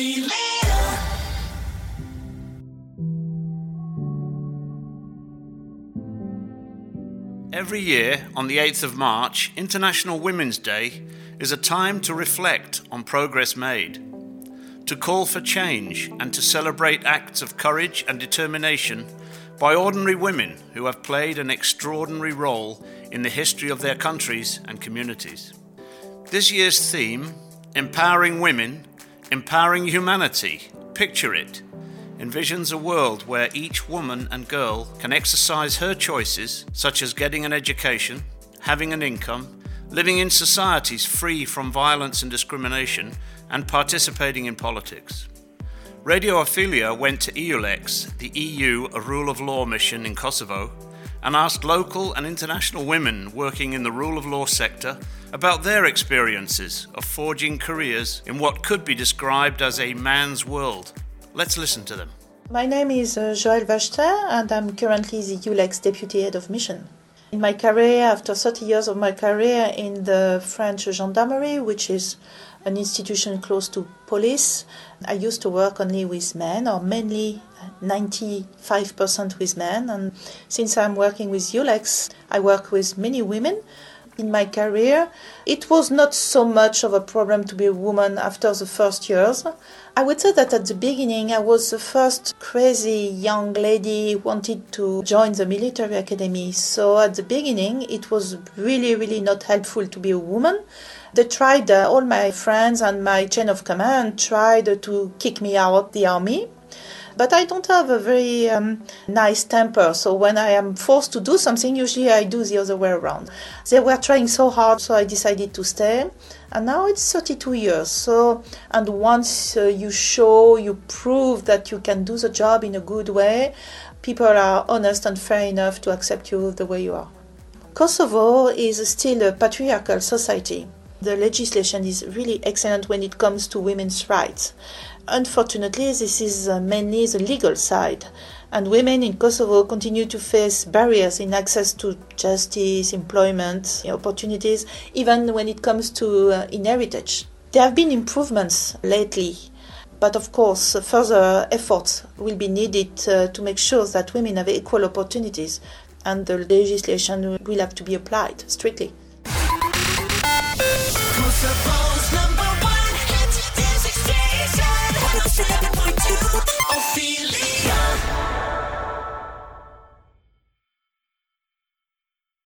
Every year, on the 8th of March, International Women's Day is a time to reflect on progress made, to call for change and to celebrate acts of courage and determination by ordinary women who have played an extraordinary role in the history of their countries and communities. This year's theme, Empowering Women, Empowering Humanity, Picture It, envisions a world where each woman and girl can exercise her choices, such as getting an education, having an income, living in societies free from violence and discrimination, and participating in politics. Radio Ophelia went to EULEX, the EU a rule of law mission in Kosovo, and asked local and international women working in the rule of law sector about their experiences of forging careers in what could be described as a man's world. Let's listen to them. My name is Joëlle Wachter, and I'm currently the EULEX Deputy Head of Mission. In my career, after 30 years of my career in the French Gendarmerie, which is an institution close to police, I used to work only with men, or mainly 95% with men. And since I'm working with EULEX, I work with many women. In my career, it was not so much of a problem to be a woman after the first years. I would say that at the beginning I was the first crazy young lady who wanted to join the military academy. So at the beginning it was really not helpful to be a woman. They tried, all my friends and my chain of command tried to kick me out of the army. But I don't have a very nice temper, so when I am forced to do something, usually I do the other way around. They were trying so hard, so I decided to stay. And now it's 32 years. And once you prove that you can do the job in a good way, people are honest and fair enough to accept you the way you are. Kosovo is still a patriarchal society. The legislation is really excellent when it comes to women's rights. Unfortunately, this is mainly the legal side, and women in Kosovo continue to face barriers in access to justice, employment, opportunities, even when it comes to inheritance. There have been improvements lately, but of course further efforts will be needed to make sure that women have equal opportunities, and the legislation will have to be applied strictly. Kosovo's number one hit music station, 107.2 Ophelia.